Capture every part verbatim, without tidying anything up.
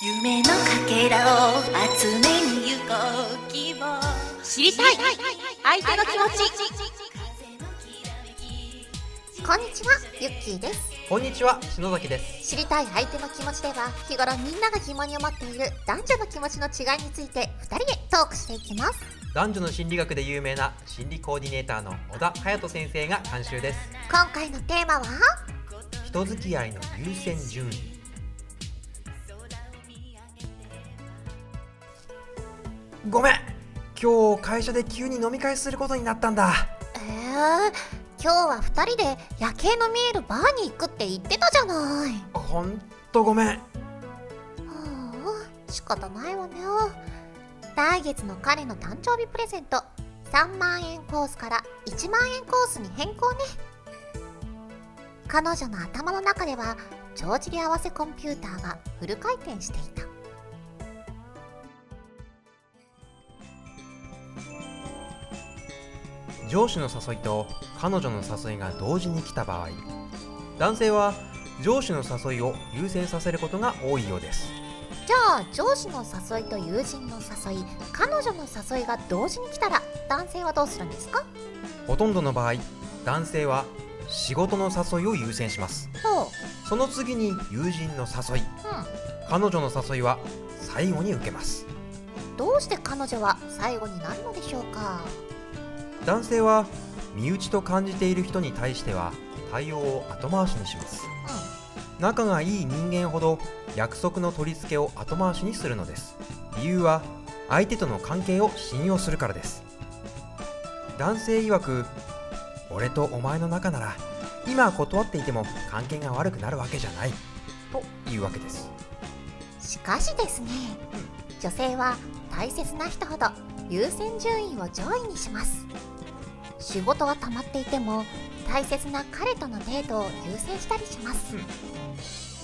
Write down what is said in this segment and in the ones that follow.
夢のかけらを集めに行こう希望知りたい相手の気持ち。 こんにちは、ゆっきーです。 こんにちは、篠崎です。 知りたい相手の気持ちでは、日頃みんなが疑問に思っている男女の気持ちの違いについてふたりでトークしていきます。 男女の心理学で有名な心理コーディネーターの小田隼人先生が監修です。 今回のテーマは人付き合いの優先順位。ごめん、今日会社で急に飲み会することになったんだ。 えー、今日はふたりで夜景の見えるバーに行くって言ってたじゃない。 ほんとごめん。はあ、仕方ないわね。来月の彼の誕生日プレゼント、さんまんえんコースからいちまんえんコースに変更ね。彼女の頭の中では帳尻合わせコンピューターがフル回転していた。 上司の誘いと彼女の誘いが同時に来た場合、男性は上司の誘いを優先させることが多いようです。 じゃあ上司の誘いと友人の誘い、彼女の誘いが同時に来たら男性はどうするんですか？ ほとんどの場合、男性は仕事の誘いを優先します。 ほう。 その次に友人の誘い、 うん、 彼女の誘いは最後に受けます。 どうして彼女は最後になるのでしょうか？ 男性は身内と感じている人に対しては対応を後回しにします。 うん、 仲がいい人間ほど約束の取り付けを後回しにするのです。理由は相手との関係を信用するからです。男性曰く、俺とお前の仲なら今断っていても関係が悪くなるわけじゃないというわけです。 しかしですね、女性は大切な人ほど優先順位を上位にします。仕事が溜まっていても大切な彼とのデートを優先したりします。うん、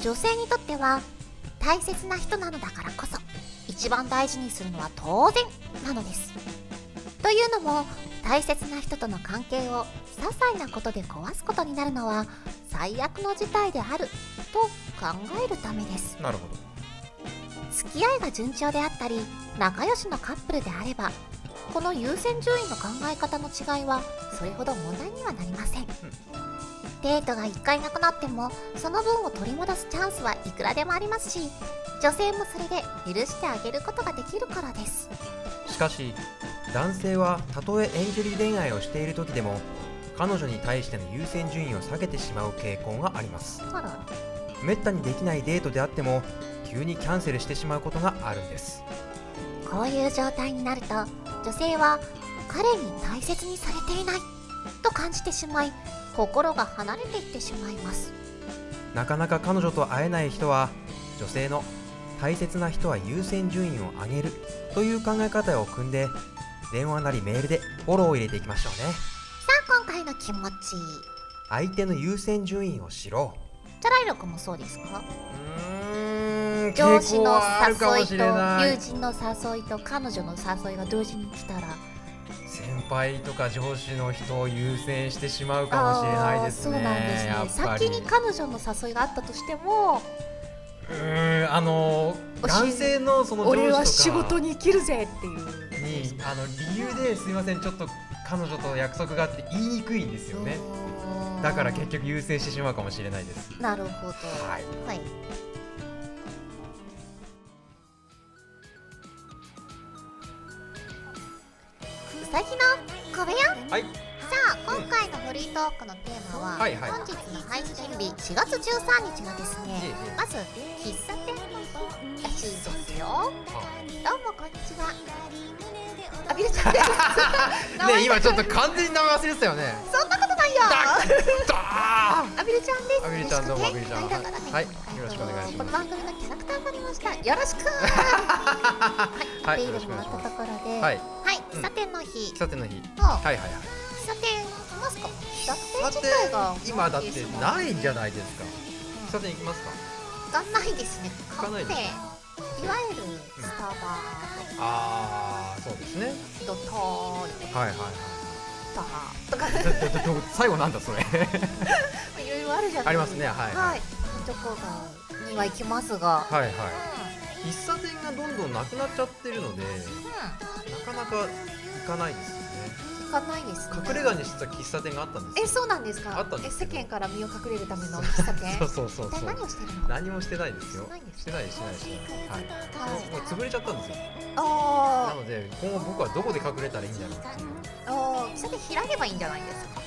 女性にとっては大切な人なのだからこそ一番大事にするのは当然なのです。というのも、大切な人との関係を些細なことで壊すことになるのは最悪の事態であると考えるためです。 なるほど。 付き合いが順調であったり仲良しのカップルであれば、この優先順位の考え方の違いはそれほど問題にはなりません。うん、デートがいっかいなくなってもその分を取り戻すチャンスはいくらでもありますし、女性もそれで許してあげることができるからです。 しかし男性はたとえ遠距離恋愛をしている時でも彼女に対しての優先順位を下げてしまう傾向があります。 あら。 めったにできないデートであっても急にキャンセルしてしまうことがあるんです。 こういう状態になると女性は彼に大切にされていないと感じてしまい、心が離れていってしまいます。 なかなか彼女と会えない人は、女性の大切な人は優先順位を上げるという考え方を組んで、電話なりメールでフォローを入れていきましょうね。 さあ、今回の気持ち、 相手の優先順位を知ろう。 チャライロ君もそうですか？ うーん、 上司のあるかも誘いとしれない。 友人の誘いと彼女の誘いが同時に来たら、 先輩とか上司の人を優先してしまうかもしれないですね。 そうなんですね。 やっぱり先に彼女の誘いがあったとしても、 うーん、あの男性のその上司とか俺は仕事に生きるぜっていうにあの理由ですいません、ちょっと彼女と約束があって言いにくいんですよね。だから結局優先してしまうかもしれないです。 なるほど。 はい、 はい。うさぎの小部屋。 はい、 さあ、今回のフリートークのテーマは、 はいはい本日の配信日しがつじゅうさんにちがですね、 ええまず喫茶店の日らしいですよ。どうもこんにちは。あびるちゃんです。 ね、今ちょっと完全に名前忘れてたよね。 そんなことないよ。 だあびるちゃんです。 あびるちゃん、どうもあびるちゃん。 よろしくね。 はい、よろしくお願いしこのます。 番組のキャラクターになりました。よろしく。はい、 はいビールもらったところで、 はい、 はい、喫茶店の日。 喫茶店の日。 もうはいはいはい。 喫茶店行きますか？喫茶店さ自体がて今だってないんじゃないですか。喫茶うん店行きますか。 行かないですね。 行かないですか。 いわゆるスタバああ、そうですね。 ドトールとかはいはいはい。 ターとかどどど最後なんだそれ。 いろいろあるじゃないですか。 ありますね。はいはい。とこがには行きますが、 はいはい。 うん、 喫茶店がどんどんなくなっちゃってるので、 うなかなか行かないですよね。 ん、行かないですね。 隠れ家にしてた喫茶店があったんですよ。 え、そうなんですか。 あったんですけどえ、世間から身を隠れるための喫茶店。 そうそうそうそう。 一体何をしてるの。 何もしてないですよ。 してないんですしてないしてないしてない。はい。 はいもう潰れちゃったんですよ。なあので今後僕はどこで隠れたらいいんだろうっていう。 ーあー、喫茶店開けばいいんじゃないですか。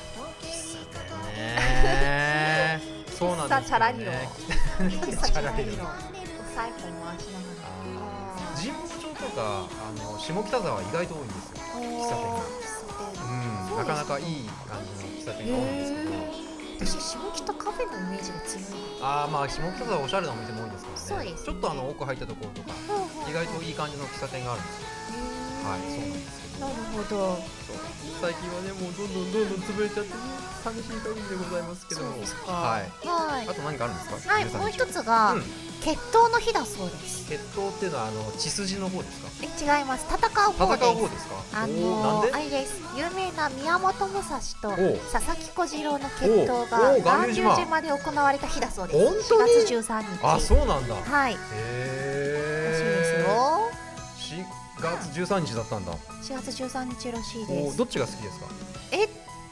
ねーそうなんですよね。 喫茶チャラリロ喫茶チャラリロ。 お財布を回しながら。 あー神保町とかあの下北沢は意外と多いんですよ。喫茶店が。うん、なかなかいい感じの喫茶店が多いんですけど。 私、下北カフェのイメージが強い。 ああ、まあ下北沢おしゃれなお店も多いですからね。 そうですね。 ちょっとあの奥入ったところとか意外といい感じの喫茶店があるんですよ。はい、そうなんですけど。 なるほど。 最近はね、もうどんどんどんどん潰れちゃってね、寂しい限りでございますけども。 そうですか。 はい。 はいあ。と何かあるんですか。 はい、もう一つが、 うん決闘の日だそうです。 決闘っていうのはあの血筋の方ですか。 え、違います。戦う方です。 戦う方ですか。 あおーなんのー、あで。 れです。有名な宮本武蔵とおう佐々木小次郎の決闘おうがおう巌流巌流島島で行われた日だそうです。 本当にしがつじゅうさんにち。 あ、そうなんだ。へはい。らしいですえ。 よ。 しがつじゅうさんにちだったんだ。 しがつじゅうさんにちらしいおです。 ーどっちが好きですか。 え、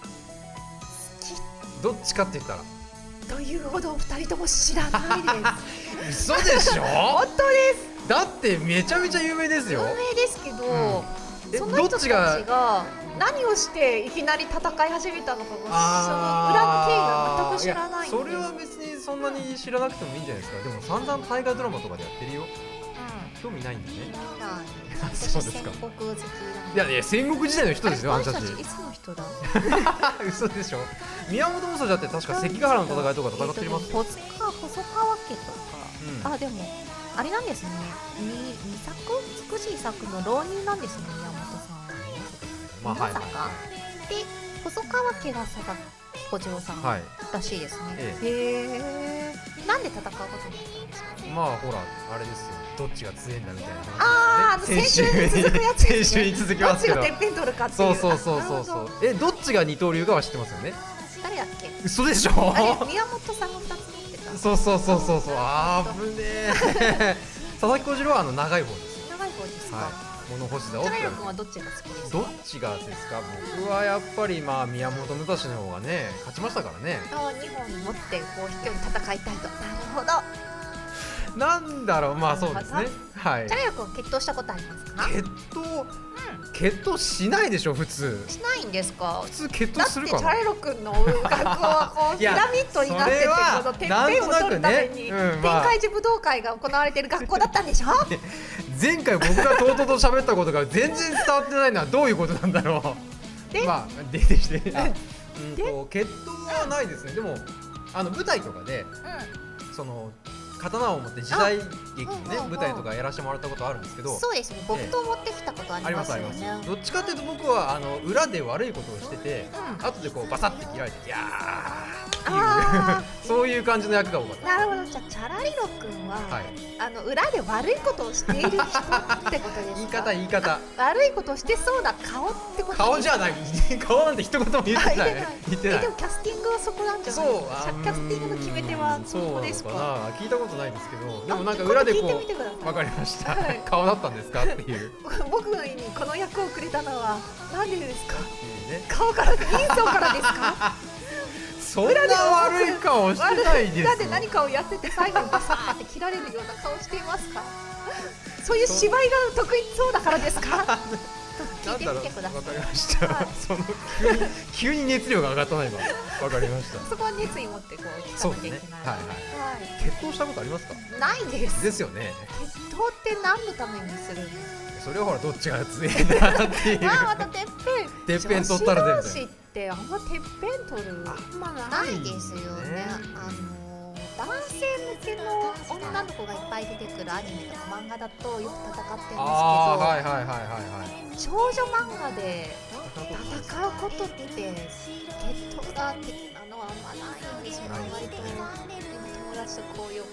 どっちかって言ったら。 というほど二人とも知らないで嘘でしす。 ょ。 本当です。 だってめちゃめちゃ有名ですよ。 有名ですけど、 えその人たちどっちがが何をしていきなり戦い始めたのかが、その裏の経緯あーが全く知らないんで。 やそれは別にそんなに知らなくてもいいんじゃないですか。でも散々大河ドラマとかでやってるよ。興味ないんだね。 うん、ない。 そうですか私戦国好きなんいやいや戦国時代の人ですよ、あんたたち。 いつの人だ。 嘘でしょ。宮本武蔵だって確か関ヶ原の戦いとか戦ってますよ。 細川細川家とか、 うんあ、でもあれなんですね。に二作美しい作の浪人なんですね、宮本さんは。 まあはいはいまさかはで、細川家が佐々木小次郎さんい。はい。 らしいですね。 えへえ。なんで戦うことになったんですか。 まあほらあれですよ。どっちが強いんだみたいな話。 あー、あの先週に続くやつですね。 先週に続きどますけどっちがてっぺん取るかってい。 そううそうそうそうそあなるほど。 う。え、どっちが二刀流かは知ってますよね。 誰だっけ。 嘘でしょ。 あれ宮本さんがふたつ持ってた。 そうそうそうそうそう。あー危ねえ。佐々木小次郎はあの長い方ですよ。 長い方ですか。 はい。物干しだをチャライロ君はどっちが好きですか。 どっちがですか。僕はやっぱりまあ宮本武蔵の方がね勝ちましたからね。 あ、にほん持ってこう飛距離戦いたいと。なるほど。 なんだろう、まあそうですね。はいチャ。ライロ君は決闘したことありますか。 決闘決闘しないでしょ普通。 しないんですか。 普通決だって闘するかな。 チャライロ君の学校はこういやピラミッドになってて、 それはこのてっぺんを取るために、 なんとなくねうんまあ天海寺武道会が行われてる学校だったんでしょ。 前回僕がとうとうと喋ったことが全然伝わってないのはどういうことなんだろう。 でまあ出てきて。あうんと決闘はないですね。でもあの舞台とかでうその刀を持って時代劇のねうんうんうん舞台とかやらせてもらったことあるんですけど。 ん、そうですね。木刀持ってきたことあありまりますすありまよね。 す。どっちかというと僕はあの裏で悪いことをしてて、 うん後でこうバサッて切られて、いやーってあいうそういう感じの役が多かっなるほど。じゃあチャラリロ君は、 た。はい。 あの裏で悪いことをしている人ってことですか。 言い方言い方。 悪いことをしてそうな顔ってことですか。 顔じゃない顔なんて一言も言ってないあ言ってないえでも。キャスティングはそこなんじゃないそうですか。 あーキャスティングの決め手はそこですか。 そうなのかな聞いたことないんですけど、でもなんかあ裏でこ聞いてみてくださいうわかりましたはい顔だったんですかっていう僕にこの役をくれたのはなんでですか。 ね。 顔から人相からですか。 そんな悪い顔してないですよ。 裏で何かをやってて最後にバサーって切られるような顔していますか。そういう芝居が得意そうだからですか。と聞いてみてください。 わかりました。 はいその急に急に熱量が上がったな今。わかりました。 そこは熱意持ってこう聞かそうですねなきゃいけない。。 はいはい。 はい決闘したことありますか。 ないです。 ですよね。 決闘って何のためにするんですそれはほらどっちが強いんだっていう。 か。ああ、またてっぺん。 てっぺん取ったら女子同士全然。 ってあんまてっぺん取る。 あんまないですよね。あの男性向けの女の子がいっぱい出てくるアニメとか漫画だとよく戦ってるんですけど、 ああはいはいはいはいはい。 少女漫画で戦うことって決闘が的なのはあんまないんですよね。割と友達とこう横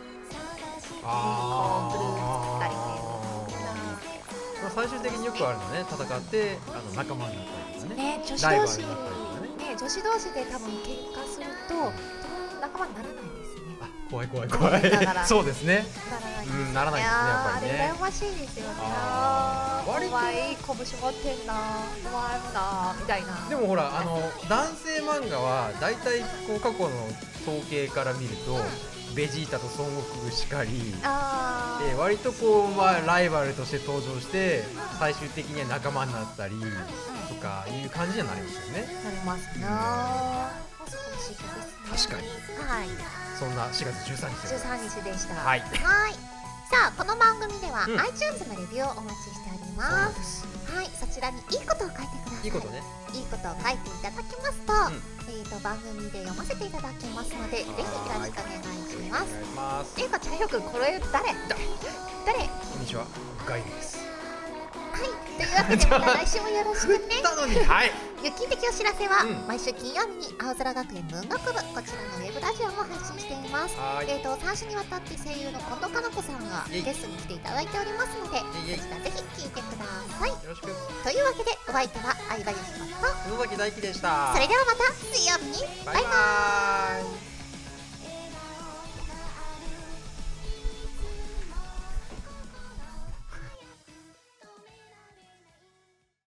あったりあ。まあ最終的によくあるのね、戦ってあの仲間になったりとかね。 ね、女子ライバ同士ルになったりとかね。 ね、女子同士で多分喧嘩すると仲間にならないですね。 あ怖い怖い怖いだから。 そうですね。 だからないですよね。 うんならないですねやっぱりね。 あれ羨ましいですよね。 あー割とお前いい拳持ってんな、お前もなみたいな。 でもほらあの男性漫画はだいたいこう過去の統計から見ると、ベジータと孫悟空しかりあーで割とこう、まあ、ライバルとして登場して最終的には仲間になったりとかいう感じにはなりますよね。 なりますな。素晴らしいですね。 確かにはい。 そんなしがつじゅうさんにちでじゅうさんにちでした。 はいはい。さあこの番組では、 うん iTunes のレビューをお待ちしておりそうまなんです。 す。はい、そちらにいいことを書いてください。 いいことね。 いいことを書いていただきますと、 んえーと番組で読ませていただきますので、ぜひよろしくお願いします。 お願いします。 ていうか、茶よくん、これ誰誰はい、 こんにちは、ガイです。 というわけでまた来週もよろしくね。 なのにはいゆっきん的お知らせは、 うん毎週金曜日に青空学園文学部、こちらのウェブラジオも配信しています。 はーいえーとさん週にわたって声優の近藤かな子さんがイエイゲストに来ていただいておりますので、こイエイちらぜひ聞いてください。 よろしく。 というわけでお相手は相葉よしこと、 野崎大輝でした。 それではまた水曜日にバイバーイ。